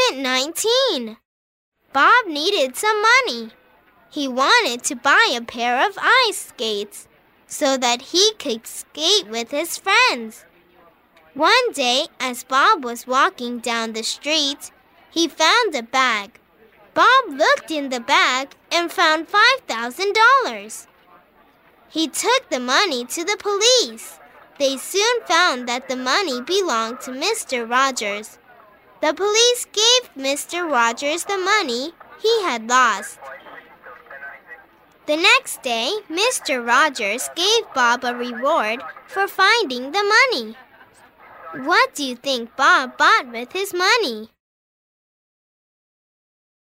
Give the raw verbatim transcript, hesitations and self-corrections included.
Moment nineteen. Bob needed some money. He wanted to buy a pair of ice skates so that he could skate with his friends. One day, as Bob was walking down the street, he found a bag. Bob looked in the bag and found five thousand dollars. He took the money to the police. They soon found that the money belonged to Mister Rogers. The police gave Mister Rogers the money he had lost. The next day, Mister Rogers gave Bob a reward for finding the money. What do you think Bob bought with his money?